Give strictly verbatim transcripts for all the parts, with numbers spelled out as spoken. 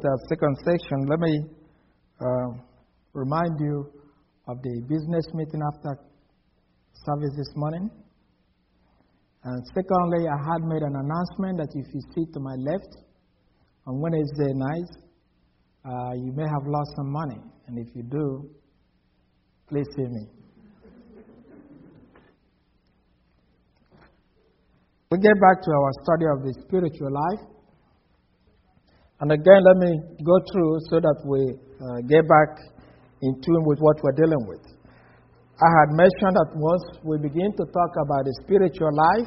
the second section, let me uh, remind you of the business meeting after service this morning. And secondly, I had made an announcement that if you sit to my left on Wednesday night, uh, you may have lost some money. And if you do, please see me. We get back to our study of the spiritual life. And again, let me go through so that we uh, get back in tune with what we're dealing with. I had mentioned that once we begin to talk about the spiritual life,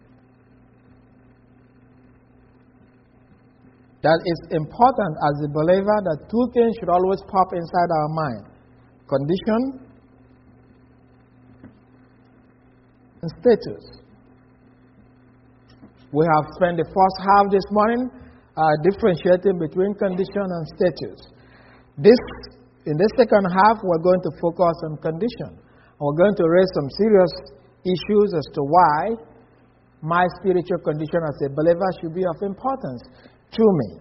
that it's important as a believer that two things should always pop inside our mind: condition and status. We have spent the first half this morning uh, differentiating between condition and status. This, in the second half, we're going to focus on condition. And we're going to raise some serious issues as to why my spiritual condition as a believer should be of importance to me.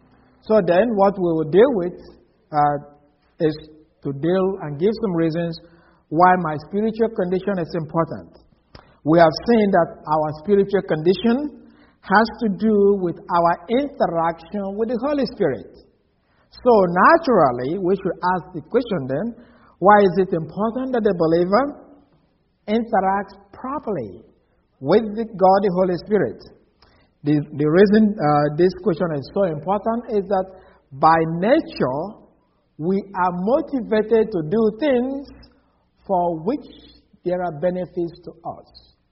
So then, what we will deal with uh, is to deal and give some reasons why my spiritual condition is important. We have seen that our spiritual condition has to do with our interaction with the Holy Spirit. So naturally, we should ask the question then, why is it important that the believer interacts properly with the God, the Holy Spirit? The, the reason uh, this question is so important is that by nature, we are motivated to do things for which there are benefits to us.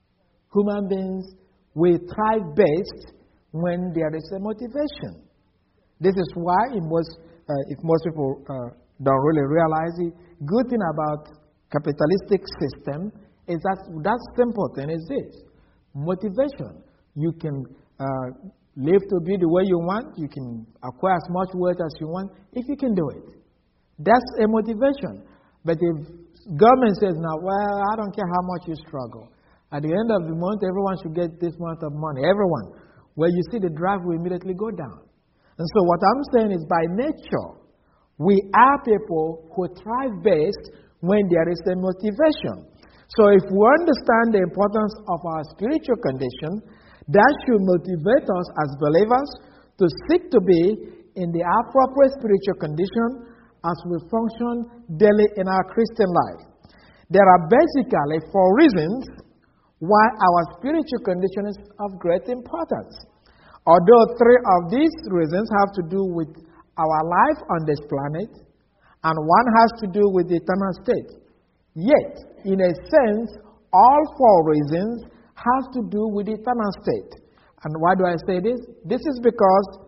Human beings, we thrive best when there is a motivation. This is why, in most, uh, if most people uh, don't really realize it, good thing about capitalistic system is that that simple thing is this: motivation. You can uh, live to be the way you want. You can acquire as much wealth as you want if you can do it. That's a motivation. But if government says now, well, I don't care how much you struggle. At the end of the month, everyone should get this amount of money. Everyone. Where you see the drive will immediately go down. And so what I'm saying is, by nature, we are people who thrive best when there is a motivation. So if we understand the importance of our spiritual condition, that should motivate us as believers to seek to be in the appropriate spiritual condition as we function daily in our Christian life. There are basically four reasons why our spiritual condition is of great importance. Although three of these reasons have to do with our life on this planet, and one has to do with the eternal state. Yet, in a sense, all four reasons have to do with the eternal state. And why do I say this? This is because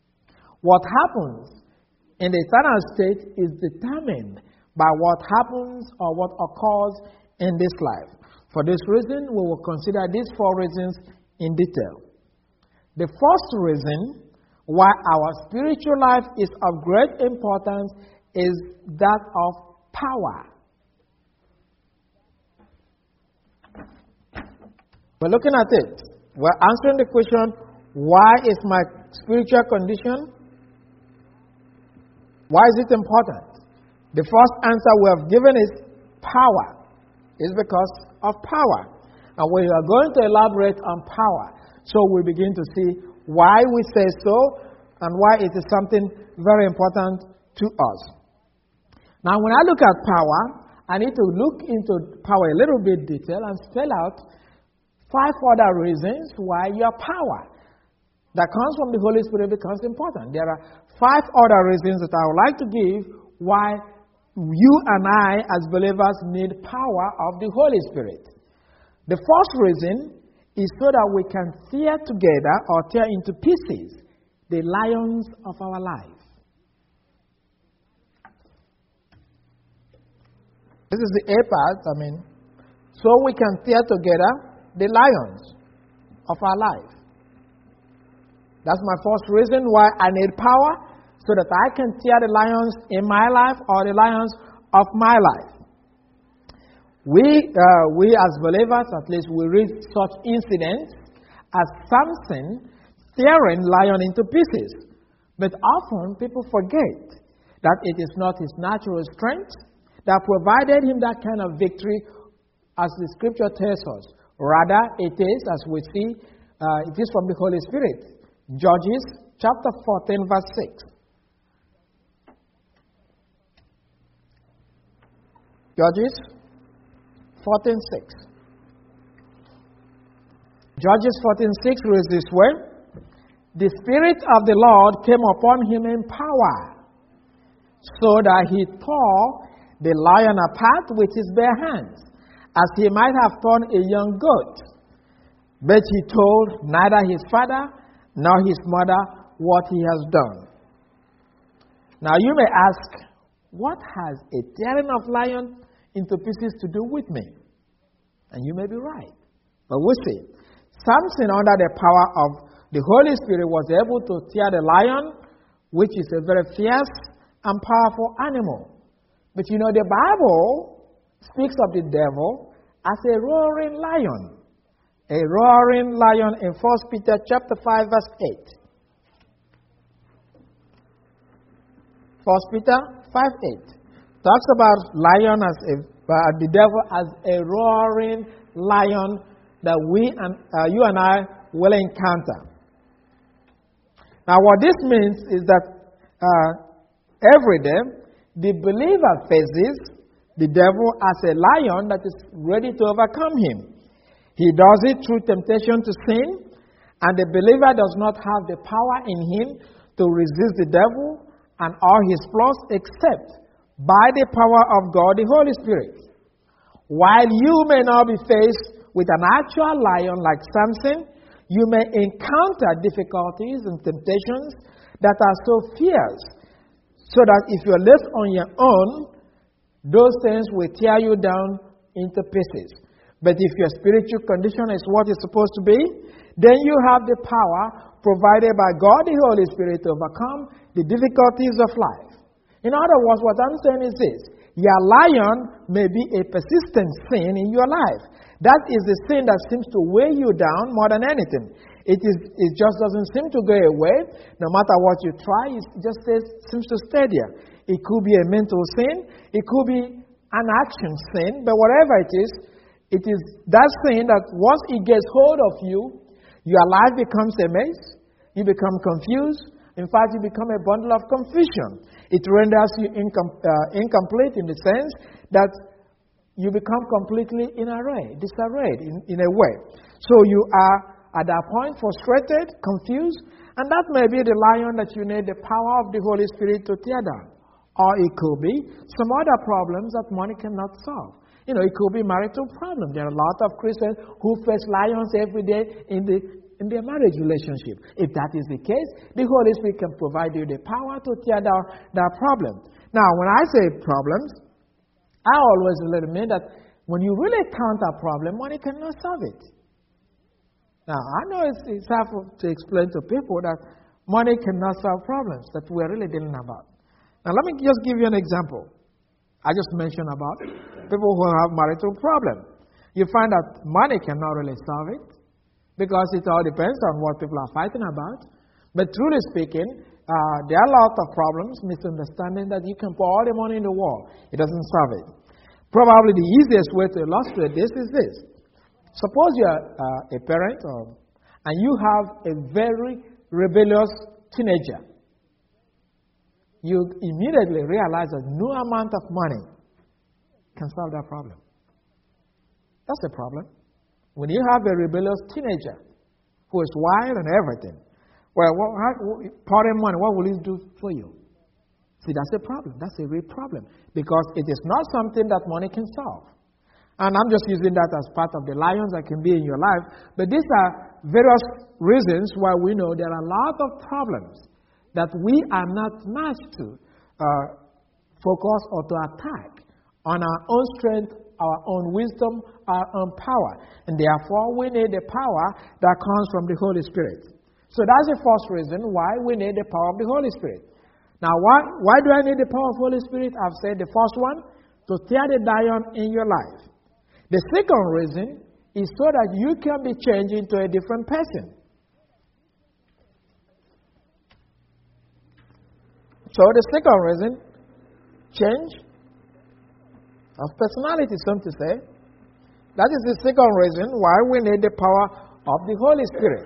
what happens in the eternal state is determined by what happens or what occurs in this life. For this reason, we will consider these four reasons in detail. The first reason why our spiritual life is of great importance is that of power. We're looking at it. We're answering the question, why is my spiritual condition? Why is it important? The first answer we have given is power. It's because of power. And we are going to elaborate on power. So we begin to see why we say so and why it is something very important to us. Now, when I look at power, I need to look into power a little bit detail and spell out five other reasons why your power that comes from the Holy Spirit becomes important. There are five other reasons that I would like to give why you and I as believers need power of the Holy Spirit. The first reason is so that we can tear together or tear into pieces the lions of our life. This is the A part, I mean, so we can tear together the lions of our life. That's my first reason why I need power, so that I can tear the lions in my life or the lions of my life. We, uh, we as believers, at least, we read such incidents as Samson tearing lion into pieces. But often people forget that it is not his natural strength that provided him that kind of victory, as the scripture tells us. Rather, it is, as we see, uh, it is from the Holy Spirit. Judges chapter fourteen, verse six. Judges fourteen, six. Judges fourteen, six reads this way. The Spirit of the Lord came upon him in power, so that he tore the lion apart with his bare hands, as he might have torn a young goat. But he told neither his father nor his mother what he has done. Now you may ask, what has a tearing of lion into pieces to do with me? And you may be right. But we'll see. Samson, under the power of the Holy Spirit, was able to tear the lion, which is a very fierce and powerful animal. But you know, the Bible speaks of the devil as a roaring lion. A roaring lion in First Peter chapter five, verse eight. First Peter five, eight. Talks about lion as a, uh, the devil as a roaring lion that we and uh, you and I will encounter. Now, what this means is that uh, every day the believer faces the devil as a lion that is ready to overcome him. He does it through temptation to sin, and the believer does not have the power in him to resist the devil and all his plots except by the power of God, the Holy Spirit. While you may not be faced with an actual lion like Samson, you may encounter difficulties and temptations that are so fierce, so that if you're left on your own, those things will tear you down into pieces. But if your spiritual condition is what it's supposed to be, then you have the power provided by God the Holy Spirit to overcome the difficulties of life. In other words, what I'm saying is this: your lion may be a persistent sin in your life. That is the sin that seems to weigh you down more than anything. It is. It just doesn't seem to go away. No matter what you try, it just stays, seems to stay there. It could be a mental sin. It could be an action sin. But whatever it is, it is that sin that once it gets hold of you, your life becomes a mess. You become confused. In fact, you become a bundle of confusion. It renders you incom- uh, incomplete in the sense that you become completely in array, disarrayed in, in a way. So you are at that point frustrated, confused, and that may be the lion that you need the power of the Holy Spirit to tear down. Or it could be some other problems that money cannot solve. You know, it could be marital problems. There are a lot of Christians who face lions every day in the in their marriage relationship. If that is the case, the Holy Spirit can provide you the power to tear down that problem. Now, when I say problems, I always let admit that when you really counter a problem, money cannot solve it. Now, I know it's, it's hard to explain to people that money cannot solve problems that we're really dealing about. Now, let me just give you an example. I just mentioned about people who have marital problems. You find that money cannot really solve it because it all depends on what people are fighting about. But truly speaking, uh, there are a lot of problems, misunderstanding that you can pour all the money in the world. It doesn't solve it. Probably the easiest way to illustrate this is this. Suppose you're uh, a parent or, and you have a very rebellious teenager. You immediately realize that no amount of money can solve that problem. That's the problem. When you have a rebellious teenager who is wild and everything, well, what, how, pouring money, what will it do for you? See, that's a problem. That's a real problem. Because it is not something that money can solve. And I'm just using that as part of the lions that can be in your life. But these are various reasons why we know there are a lot of problems that we are not matched to uh, focus or to attack on our own strength, our own wisdom, our own power. And therefore, we need the power that comes from the Holy Spirit. So that's the first reason why we need the power of the Holy Spirit. Now, why, why do I need the power of the Holy Spirit? I've said the first one, to tear the lion in your life. The second reason is so that you can be changed into a different person. So the second reason, change of personality, some to say. That is the second reason why we need the power of the Holy Spirit.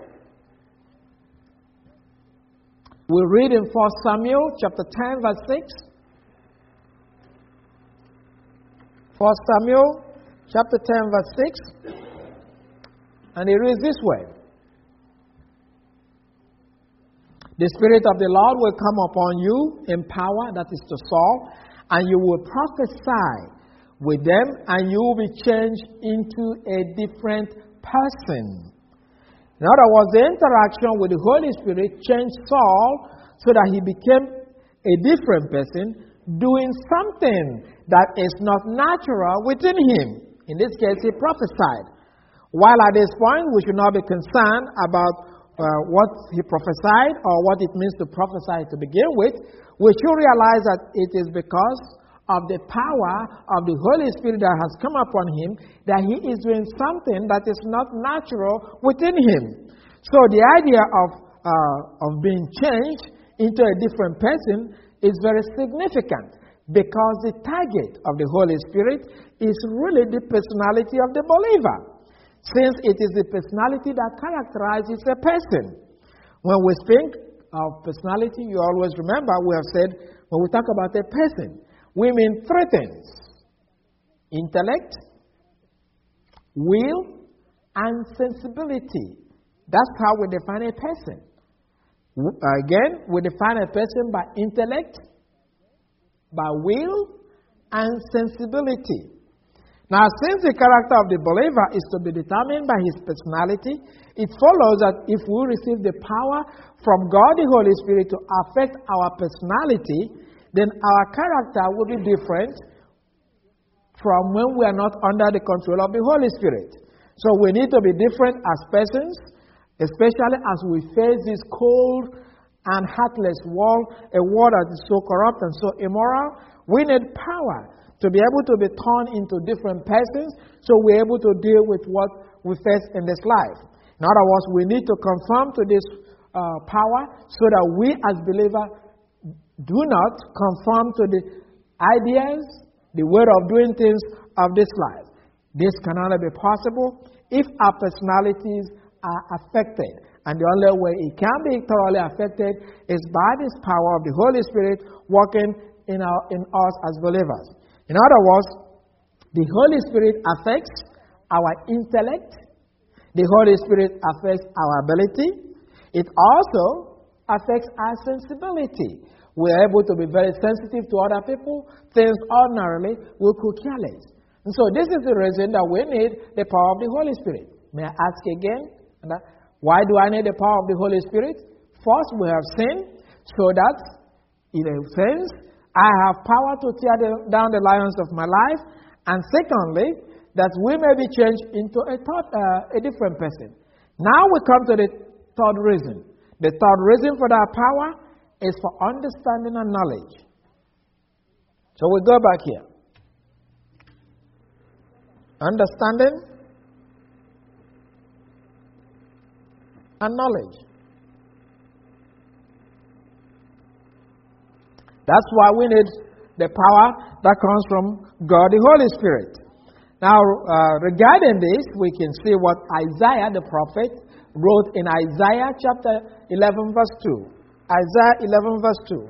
We read in First Samuel chapter ten, verse six. First Samuel chapter ten, verse six. And it reads this way. The Spirit of the Lord will come upon you in power, that is to Saul, and you will prophesy with them, and you will be changed into a different person. In other words, the interaction with the Holy Spirit changed Saul so that he became a different person, doing something that is not natural within him. In this case, he prophesied. While at this point, we should not be concerned about uh, what he prophesied or what it means to prophesy to begin with. We should realize that it is because of the power of the Holy Spirit that has come upon him that he is doing something that is not natural within him. So the idea of, uh, of being changed into a different person is very significant, because the target of the Holy Spirit is really the personality of the believer, since it is the personality that characterizes a person. When we speak of personality, you always remember we have said, when we talk about a person, we mean three things: intellect, will, and sensibility. That's how we define a person. Again, we define a person by intellect, by will, and sensibility. Now, since the character of the believer is to be determined by his personality, it follows that if we receive the power from God the Holy Spirit to affect our personality, then our character will be different from when we are not under the control of the Holy Spirit. So we need to be different as persons, especially as we face this cold and heartless world, a world that is so corrupt and so immoral. We need power to be able to be turned into different persons, so we're able to deal with what we face in this life. In other words, we need to conform to this uh, power so that we as believers do not conform to the ideas, the way of doing things of this life. This can only be possible if our personalities are affected. And the only way it can be thoroughly affected is by this power of the Holy Spirit working in, our, in us as believers. In other words, the Holy Spirit affects our intellect. The Holy Spirit affects our ability. It also affects our sensibility. We are able to be very sensitive to other people, things ordinarily we could care less. And so this is the reason that we need the power of the Holy Spirit. May I ask again, why do I need the power of the Holy Spirit? First, we have sinned, so that, in a sense, I have power to tear down the lions of my life. And secondly, that we may be changed into a, third, uh, a different person. Now we come to the third reason. The third reason for that power is for understanding and knowledge. So we go back here. Understanding and knowledge. That's why we need the power that comes from God the Holy Spirit. Now, uh, regarding this, we can see what Isaiah the prophet wrote in Isaiah chapter eleven, verse two. Isaiah eleven, verse two.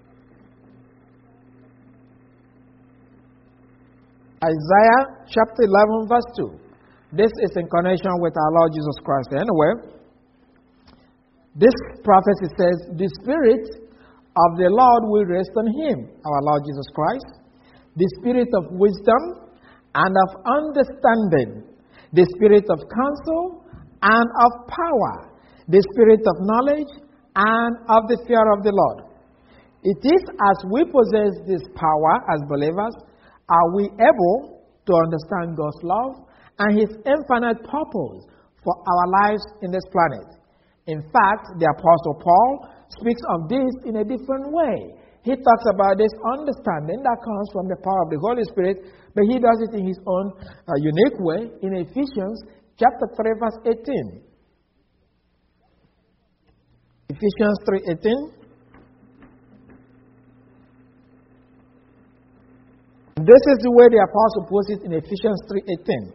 Isaiah chapter eleven, verse two. This is in connection with our Lord Jesus Christ. Anyway, this prophecy says, the Spirit of the Lord will rest on him, our Lord Jesus Christ, the Spirit of wisdom and of understanding, the Spirit of counsel and of power, the Spirit of knowledge and of the fear of the Lord. It is as we possess this power as believers, are we able to understand God's love and his infinite purpose for our lives in this planet. In fact, the Apostle Paul speaks of this in a different way. He talks about this understanding that comes from the power of the Holy Spirit, but he does it in his own uh, unique way in Ephesians chapter three, verse eighteen. Ephesians three eighteen. This is the way the apostle puts it in Ephesians three eighteen.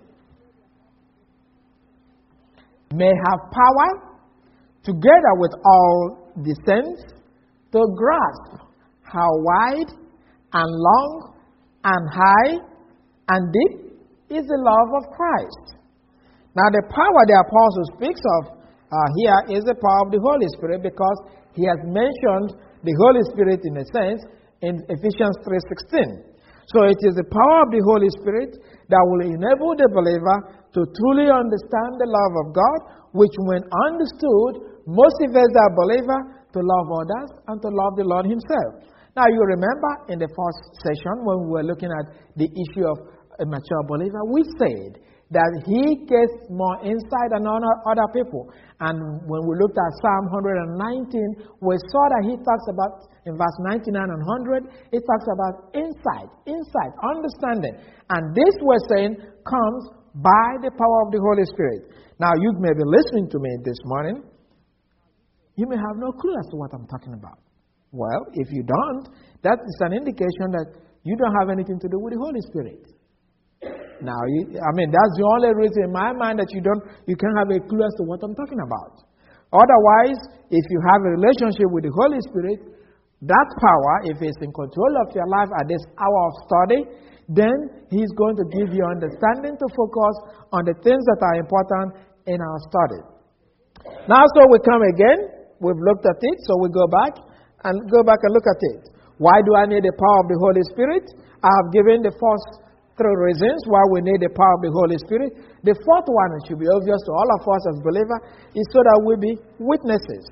May have power, together with all the saints, to grasp how wide and long and high and deep is the love of Christ. Now, the power the apostle speaks of uh, here is the power of the Holy Spirit, because he has mentioned the Holy Spirit in a sense in Ephesians three sixteen. So it is the power of the Holy Spirit that will enable the believer to truly understand the love of God, which, when understood, motivates that believer to love others and to love the Lord himself. Now, you remember in the first session when we were looking at the issue of a mature believer, we said that he gets more insight than other people. And when we looked at Psalm one nineteen, we saw that he talks about, in verse ninety-nine and one hundred, it talks about insight, insight, understanding. And this, we're saying, comes by the power of the Holy Spirit. Now, you may be listening to me this morning. You may have no clue as to what I'm talking about. Well, if you don't, that is an indication that you don't have anything to do with the Holy Spirit. Now, you, I mean, that's the only reason in my mind that you don't, you can't have a clue as to what I'm talking about. Otherwise, if you have a relationship with the Holy Spirit, that power, if it's in control of your life at this hour of study, then he's going to give you understanding to focus on the things that are important in our study. Now, so we come again. We've looked at it, so we go back and go back and look at it. Why do I need the power of the Holy Spirit? I have given the first three reasons why we need the power of the Holy Spirit. The fourth one, it should be obvious to all of us as believers, is so that we be witnesses.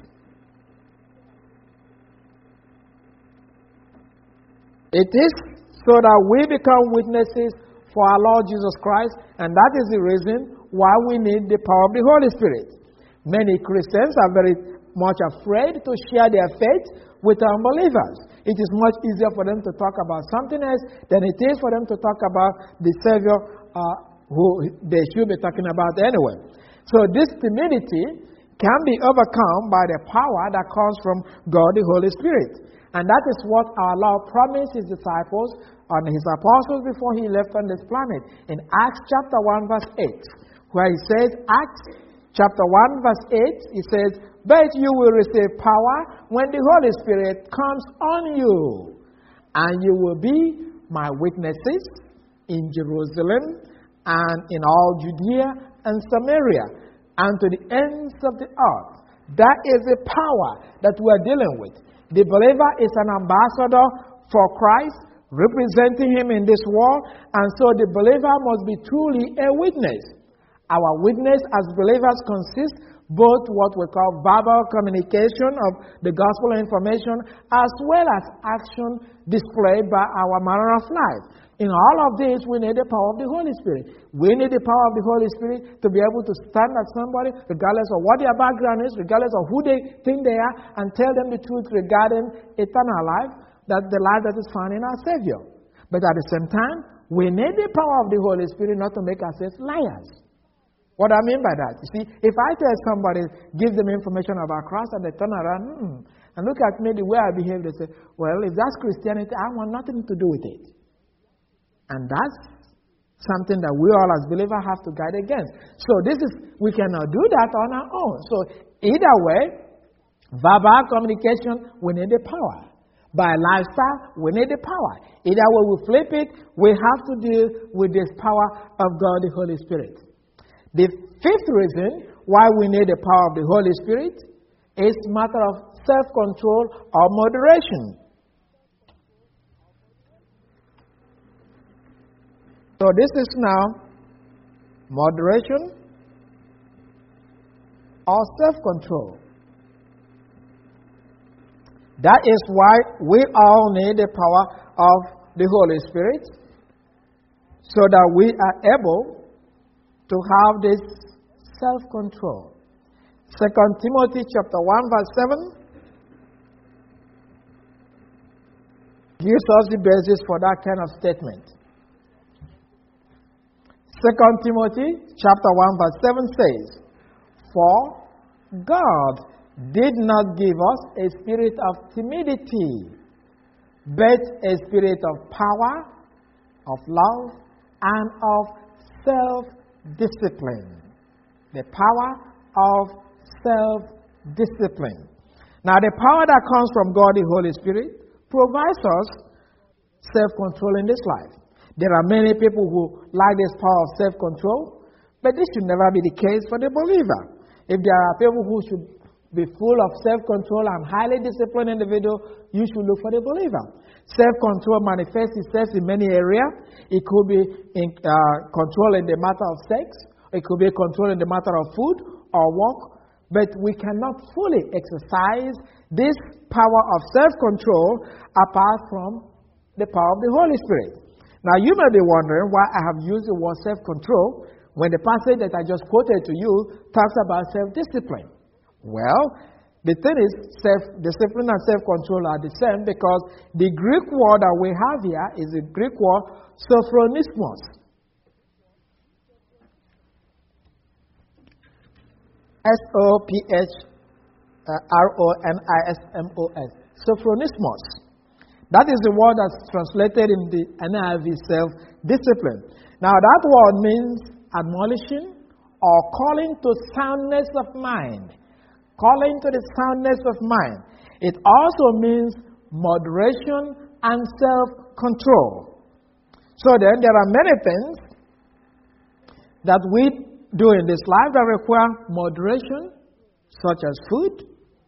It is so that we become witnesses for our Lord Jesus Christ, and that is the reason why we need the power of the Holy Spirit. Many Christians are very much afraid to share their faith with unbelievers. It is much easier for them to talk about something else than it is for them to talk about the Savior uh, who they should be talking about anyway. So this timidity can be overcome by the power that comes from God the Holy Spirit. And that is what our Lord promised his disciples and his apostles before he left on this planet. In Acts chapter one verse eight, where he says, Acts chapter one verse eight, he says, but you will receive power when the Holy Spirit comes on you, and you will be my witnesses in Jerusalem and in all Judea and Samaria and to the ends of the earth. That is the power that we are dealing with. The believer is an ambassador for Christ, representing him in this world, and so the believer must be truly a witness. Our witness as believers consists both what we call verbal communication of the gospel information, as well as action displayed by our manner of life. In all of this, we need the power of the Holy Spirit. We need the power of the Holy Spirit to be able to stand at somebody, regardless of what their background is, regardless of who they think they are, and tell them the truth regarding eternal life, that the life that is found in our Savior. But at the same time, we need the power of the Holy Spirit not to make ourselves liars. What I mean by that? You see, if I tell somebody, give them information about Christ, and they turn around hmm, and look at me the way I behave, they say, well, if that's Christianity, I want nothing to do with it. And that's something that we all as believers have to guard against. So this is, we cannot do that on our own. So either way, verbal communication, we need the power. By lifestyle, we need the power. Either way we flip it, we have to deal with this power of God, the Holy Spirit. The fifth reason why we need the power of the Holy Spirit is a matter of self-control or moderation. So this is now moderation or self-control. That is why we all need the power of the Holy Spirit, so that we are able to have this self-control. Second Timothy chapter one verse seven gives us the basis for that kind of statement. Second Timothy chapter one verse seven says, for God did not give us a spirit of timidity, but a spirit of power of love, and of self-discipline. The power of self-discipline. Now, the power that comes from God, the Holy Spirit, provides us self-control in this life. There are many people who lack this power of self-control, but this should never be the case for the believer. If there are people who should be full of self-control and highly disciplined individual, you should look for the believer. Self-control manifests itself in many areas. It could be in uh, control in the matter of sex. It could be control in the matter of food or work. But we cannot fully exercise this power of self-control apart from the power of the Holy Spirit. Now, you may be wondering why I have used the word self-control when the passage that I just quoted to you talks about self-discipline. Well, the thing is, self-discipline and self-control are the same because the Greek word that we have here is the Greek word sophronismos. S O P H R O N I S M O S. Sophronismos. That is the word that's translated in the N I V, self-discipline. Now, that word means admonishing or calling to soundness of mind. Calling to the soundness of mind. It also means moderation and self-control. So then, there are many things that we do in this life that require moderation, such as food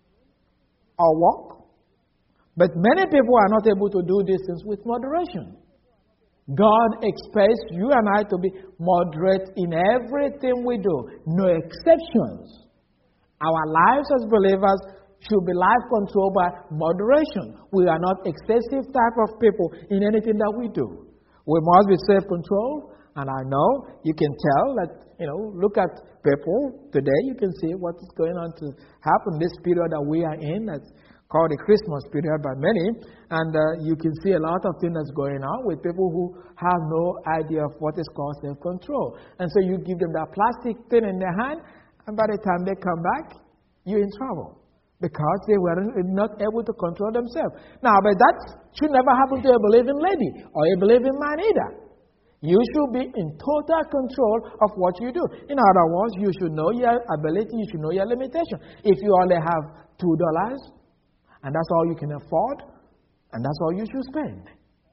or work. But many people are not able to do these things with moderation. God expects you and I to be moderate in everything we do, no exceptions. Our lives as believers should be life controlled by moderation. We are not excessive type of people in anything that we do. We must be self-controlled, and I know you can tell that, you know, look at people today, you can see what is going on to happen this period that we are in, that's called the Christmas period by many, and uh, you can see a lot of things that's going on with people who have no idea of what is called self-control. And so you give them that plastic thing in their hand, and by the time they come back, you're in trouble because they were not able to control themselves. Now, but that should never happen to a believing lady or a believing man either. You should be in total control of what you do. In other words, you should know your ability, you should know your limitation. If you only have two dollars, and that's all you can afford, and that's all you should spend.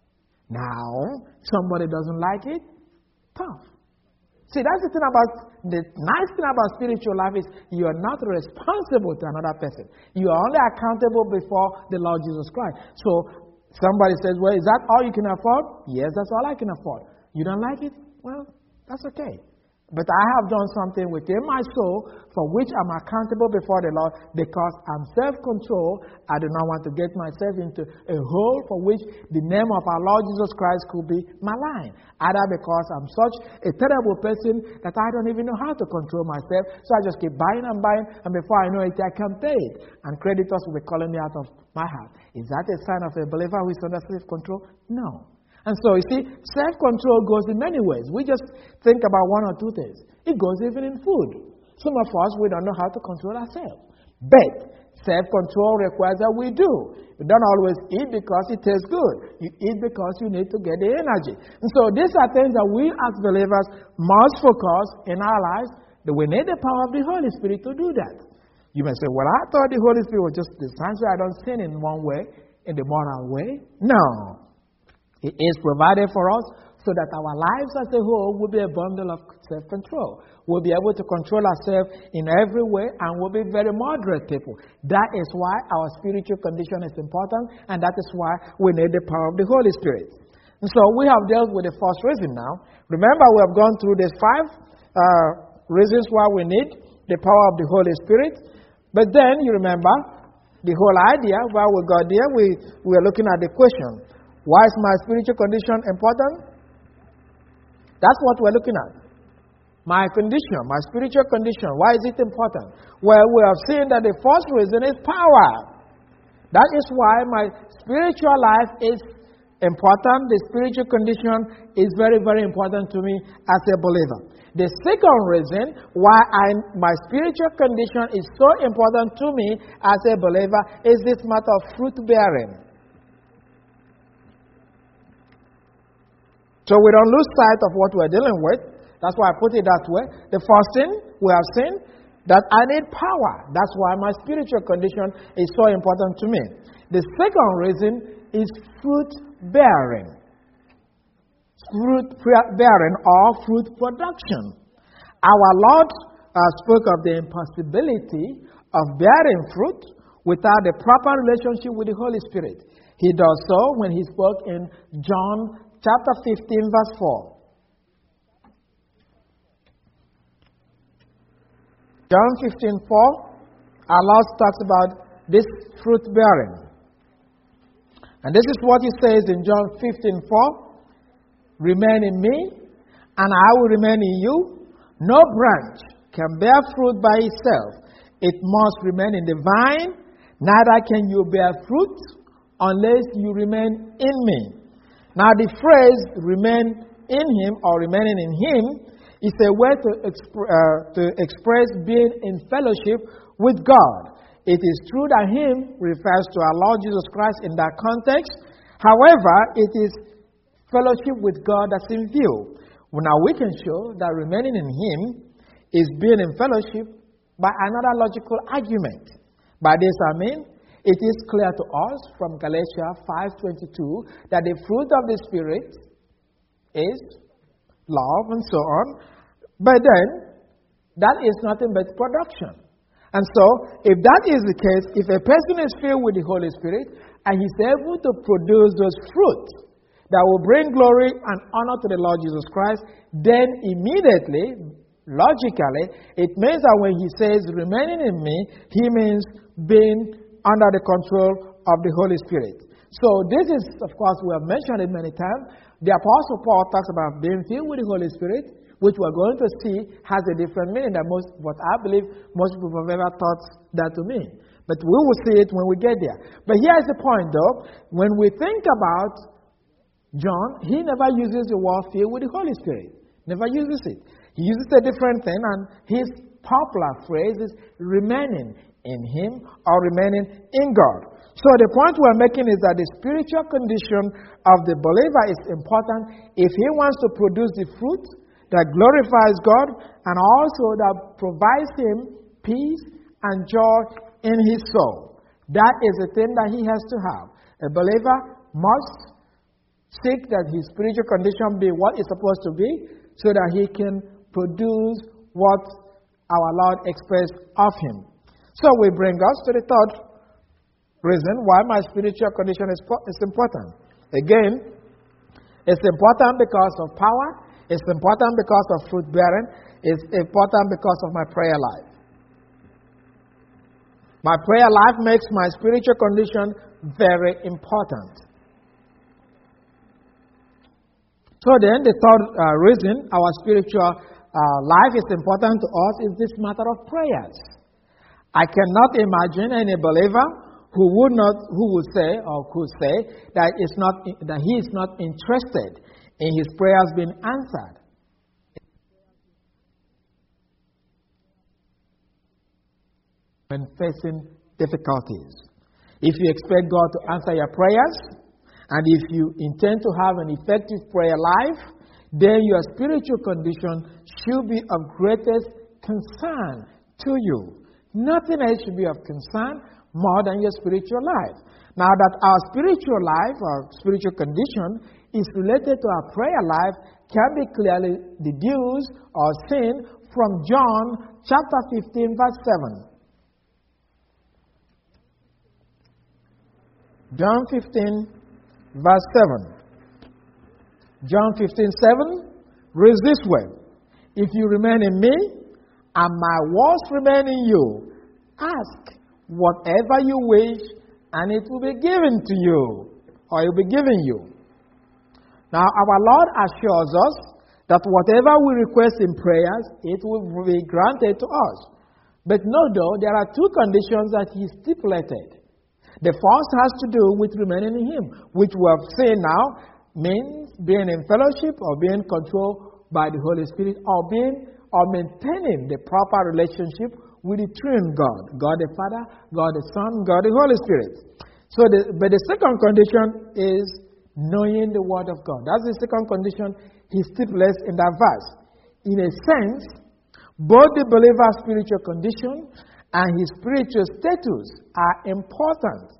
Now, somebody doesn't like it, tough. See, that's the thing about, the nice thing about spiritual life is you are not responsible to another person. You are only accountable before the Lord Jesus Christ. So, somebody says, well, is that all you can afford? Yes, that's all I can afford. You don't like it? Well, that's okay. But I have done something within my soul for which I'm accountable before the Lord because I'm self-controlled. I do not want to get myself into a hole for which the name of our Lord Jesus Christ could be maligned. Either because I'm such a terrible person that I don't even know how to control myself. So I just keep buying and buying, and before I know it, I can't pay it. And creditors will be calling me out of my house. Is that a sign of a believer who is under self-control? No. And so, you see, self-control goes in many ways. We just think about one or two things. It goes even in food. Some of us, we don't know how to control ourselves. But self-control requires that we do. You don't always eat because it tastes good. You eat because you need to get the energy. And so, these are things that we as believers must focus in our lives. That we need the power of the Holy Spirit to do that. You may say, well, I thought the Holy Spirit was just the sign so I don't sin in one way, in the moral way. No. It is provided for us so that our lives as a whole will be a bundle of self-control. We'll be able to control ourselves in every way and we'll be very moderate people. That is why our spiritual condition is important, and that is why we need the power of the Holy Spirit. And so we have dealt with the first reason now. Remember, we have gone through these five uh, reasons why we need the power of the Holy Spirit. But then you remember the whole idea, while we got there, we, we were looking at the question. Why is my spiritual condition important? That's what we're looking at. My condition, my spiritual condition, why is it important? Well, we have seen that the first reason is power. That is why my spiritual life is important. The spiritual condition is very, very important to me as a believer. The second reason why I, my spiritual condition is so important to me as a believer is this matter of fruit bearing. So we don't lose sight of what we're dealing with. That's why I put it that way. The first thing we have seen, that I need power. That's why my spiritual condition is so important to me. The second reason is fruit bearing. Fruit bearing or fruit production. Our Lord uh, spoke of the impossibility of bearing fruit without a proper relationship with the Holy Spirit. He does so when he spoke in John chapter fifteen, verse four. John fifteen, four, our Lord talks about this fruit bearing. And this is what he says in John fifteen, four. Remain in me, and I will remain in you. No branch can bear fruit by itself. It must remain in the vine. Neither can you bear fruit unless you remain in me. Now the phrase remain in him or remaining in him is a way to, exp- uh, to express being in fellowship with God. It is true that him refers to our Lord Jesus Christ in that context. However, it is fellowship with God that's in view. Well, now we can show that remaining in him is being in fellowship by another logical argument. By this I mean, it is clear to us from Galatians five twenty-two that the fruit of the Spirit is love and so on. But then, that is nothing but production. And so, if that is the case, if a person is filled with the Holy Spirit and he's able to produce those fruits that will bring glory and honor to the Lord Jesus Christ, then immediately, logically, it means that when he says remaining in me, he means being under the control of the Holy Spirit. So this is, of course, we have mentioned it many times. The Apostle Paul talks about being filled with the Holy Spirit, which we're going to see has a different meaning than most, what I believe most people have ever thought that to mean. But we will see it when we get there. But here's the point, though. When we think about John, he never uses the word filled with the Holy Spirit. Never uses it. He uses a different thing, and his popular phrase is remaining in him or remaining in God. So the point we're making is that the spiritual condition of the believer is important if he wants to produce the fruit that glorifies God and also that provides him peace and joy in his soul. That is the thing that he has to have. A believer must seek that his spiritual condition be what it's supposed to be so that he can produce what our Lord expects of him. So we bring us to the third reason why my spiritual condition is, is important. Again, it's important because of power. It's important because of fruit bearing. It's important because of my prayer life. My prayer life makes my spiritual condition very important. So then, the third uh, reason our spiritual uh, life is important to us is this matter of prayers. I cannot imagine any believer who would not, who would say or could say that it's not that he is not interested in his prayers being answered. When facing difficulties, if you expect God to answer your prayers, and if you intend to have an effective prayer life, then your spiritual condition should be of greatest concern to you. Nothing else should be of concern more than your spiritual life. Now that our spiritual life, our spiritual condition, is related to our prayer life, can be clearly deduced or seen from John chapter fifteen, verse seven. John fifteen, verse seven. John fifteen, seven reads this way: If you remain in me, and my words remain in you, ask whatever you wish, and it will be given to you, or it will be given you. Now, our Lord assures us that whatever we request in prayers, it will be granted to us. But no, though, there are two conditions that He stipulated. The first has to do with remaining in Him, which we have seen now means being in fellowship or being controlled by the Holy Spirit, or being or maintaining the proper relationship with the triune God, God the Father, God the Son, God the Holy Spirit. So, the, but the second condition is knowing the Word of God. That's the second condition he stipulates in that verse. In a sense, both the believer's spiritual condition and his spiritual status are important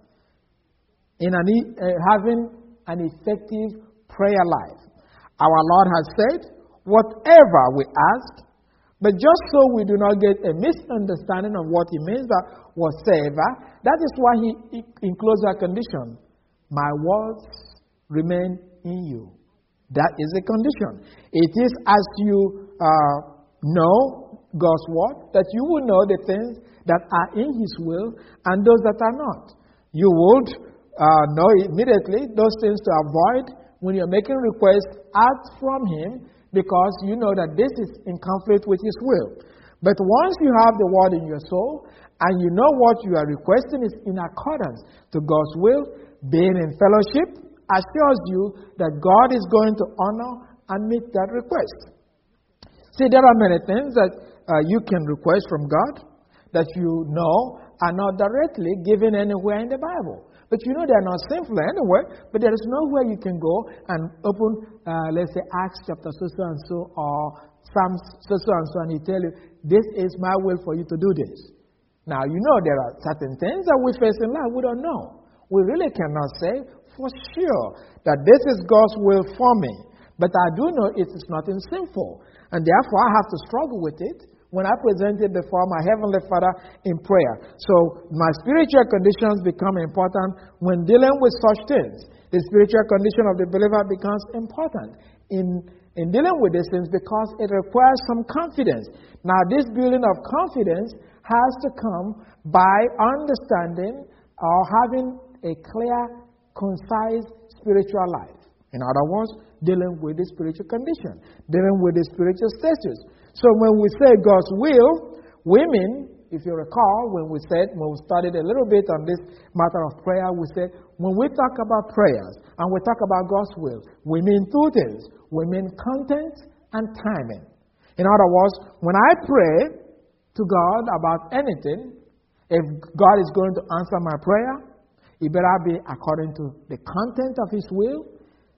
in an, uh, having an effective prayer life. Our Lord has said, whatever we ask, but just so we do not get a misunderstanding of what he means by whatsoever, that is why he, he includes that condition. My words remain in you. That is a condition. It is as you uh, know God's word that you will know the things that are in his will and those that are not. You would uh, know immediately those things to avoid when you're making requests out from him, because you know that this is in conflict with his will. But once you have the word in your soul and you know what you are requesting is in accordance to God's will, being in fellowship assures you that God is going to honor and meet that request. See, there are many things that uh, you can request from God that you know are not directly given anywhere in the Bible. But you know they are not sinful anywhere, but there is nowhere you can go and open, uh, let's say, Acts chapter so-so and so, or Psalms so-so and so, and he tell you, this is my will for you to do this. Now, you know there are certain things that we face in life we don't know. We really cannot say for sure that this is God's will for me. But I do know it is nothing sinful. And therefore, I have to struggle with it when I present it before my Heavenly Father in prayer. So my spiritual conditions become important when dealing with such things. The spiritual condition of the believer becomes important in, in dealing with these things because it requires some confidence. Now, this building of confidence has to come by understanding or having a clear, concise spiritual life. In other words, dealing with the spiritual condition, dealing with the spiritual status. So when we say God's will, we mean, if you recall, when we said, when we studied a little bit on this matter of prayer, we said, when we talk about prayers and we talk about God's will, we mean two things. We mean content and timing. In other words, when I pray to God about anything, if God is going to answer my prayer, it better be according to the content of his will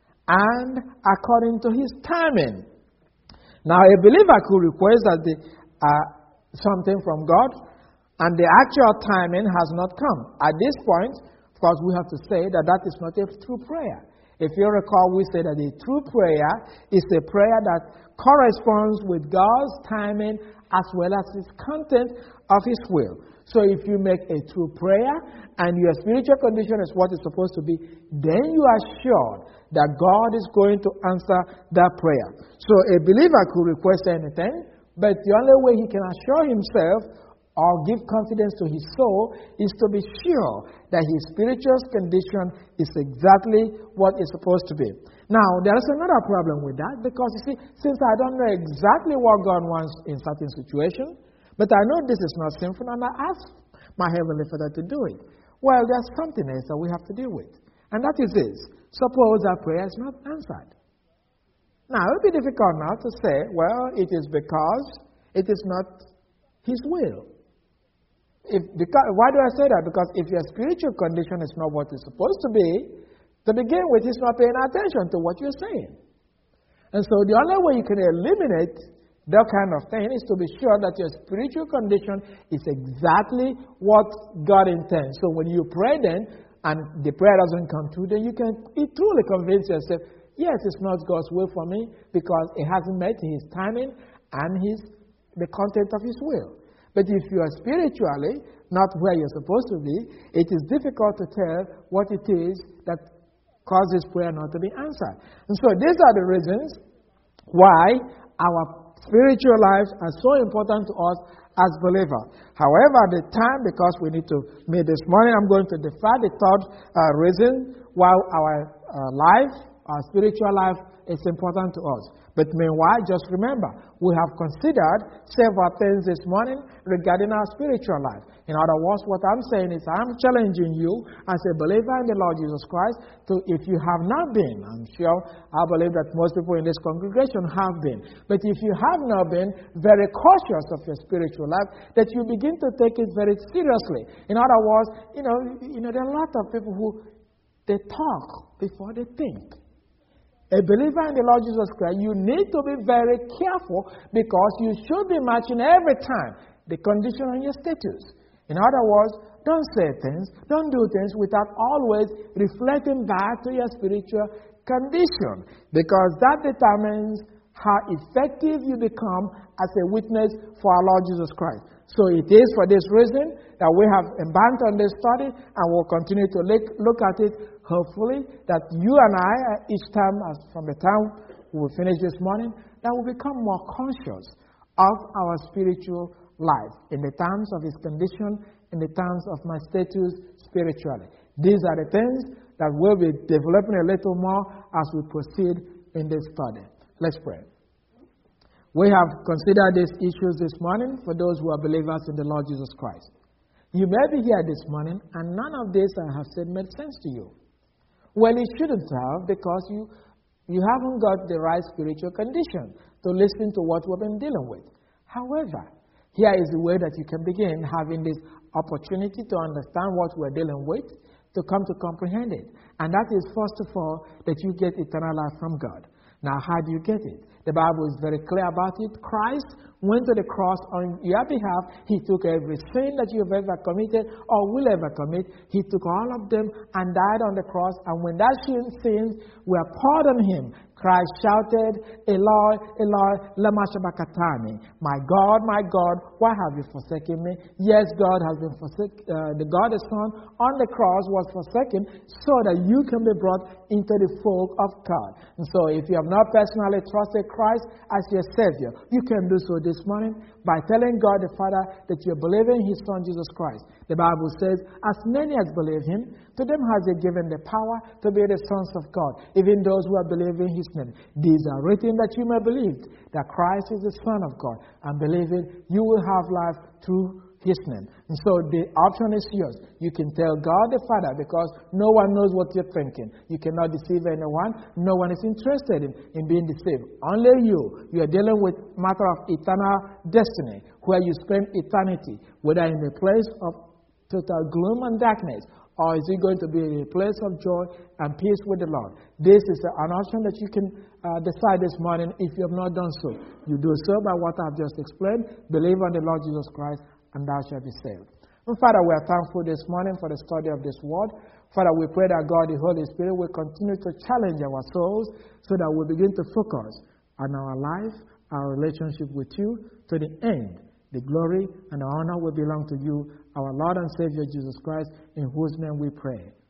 and according to his timing. Now, a believer could request that the, uh, something from God, and the actual timing has not come. At this point, of course, we have to say that that is not a true prayer. If you recall, we said that a true prayer is a prayer that corresponds with God's timing as well as his content of his will. So if you make a true prayer and your spiritual condition is what it's supposed to be, then you are sure that God is going to answer that prayer. So a believer could request anything, but the only way he can assure himself or give confidence to his soul is to be sure that his spiritual condition is exactly what it's supposed to be. Now, there is another problem with that because, you see, since I don't know exactly what God wants in certain situations, but I know this is not sinful, and I ask my Heavenly Father to do it. Well, there's something else that we have to deal with, and that is this. Suppose our prayer is not answered. Now, it would be difficult now to say, well, it is because it is not his will. If, because, why do I say that? Because if your spiritual condition is not what it's supposed to be, to begin with, he's not paying attention to what you're saying. And so the only way you can eliminate that kind of thing is to be sure that your spiritual condition is exactly what God intends. So when you pray then, and the prayer doesn't come true, then you can truly convince yourself, yes, it's not God's will for me because it hasn't met his timing and his the content of his will. But if you are spiritually not where you're supposed to be, it is difficult to tell what it is that causes prayer not to be answered. And so these are the reasons why our spiritual lives are so important to us as believers. However, at the time, because we need to meet this morning, I'm going to defer the third uh, reason why our uh, life, our spiritual life, is important to us. But meanwhile, just remember, we have considered several things this morning regarding our spiritual life. In other words, what I'm saying is I'm challenging you as a believer in the Lord Jesus Christ to, if you have not been, I'm sure, I believe that most people in this congregation have been, but if you have not been very cautious of your spiritual life, that you begin to take it very seriously. In other words, you know, you know, there are a lot of people who They talk before they think. A believer in the Lord Jesus Christ, you need to be very careful because you should be matching every time the condition on your status. In other words, don't say things, don't do things without always reflecting back to your spiritual condition, because that determines how effective you become as a witness for our Lord Jesus Christ. So it is for this reason that we have embarked on this study, and we'll continue to look, look at it, hopefully, that you and I, each time, as from the time we will finish this morning, that will become more conscious of our spiritual life in the terms of His condition, in the terms of my status spiritually. These are the things that we'll be developing a little more as we proceed in this study. Let's pray. We have considered these issues this morning for those who are believers in the Lord Jesus Christ. You may be here this morning and none of this I have said made sense to you. Well, it shouldn't have, because you, you haven't got the right spiritual condition to listen to what we've been dealing with. However, here is the way that you can begin having this opportunity to understand what we're dealing with, to come to comprehend it. And that is, first of all, that you get eternal life from God. Now, how do you get it? The Bible is very clear about it. Christ went to the cross on your behalf. He took every sin that you've ever committed or will ever commit. He took all of them and died on the cross. And when that sins were pardoned Him, Christ shouted, Eloi, Eloi, lama sabachthani. My God, my God, why have you forsaken me? Yes, God has been forsaken. Uh, the God, the Son, on the cross was forsaken so that you can be brought into the fold of God. And so if you have not personally trusted Christ as your Savior, you can do so this morning by telling God the Father that you believe in His Son, Jesus Christ. The Bible says, as many as believe Him, to them has He given the power to be the sons of God, even those who are believing His name. These are written that you may believe that Christ is the Son of God, and believe it, you will have life through His name. And so the option is yours. You can tell God the Father, because no one knows what you're thinking. You cannot deceive anyone. No one is interested in, in being deceived. Only you. You are dealing with matter of eternal destiny, where you spend eternity, whether in a place of total gloom and darkness, or is it going to be a place of joy and peace with the Lord? This is an option that you can uh, decide this morning if you have not done so. You do so by what I have just explained. Believe on the Lord Jesus Christ, and thou shalt be saved. And Father, we are thankful this morning for the study of this word. Father, we pray that God, the Holy Spirit, will continue to challenge our souls so that we begin to focus on our life, our relationship with you, to the end. The glory and the honor will belong to you, our Lord and Savior Jesus Christ, in whose name we pray.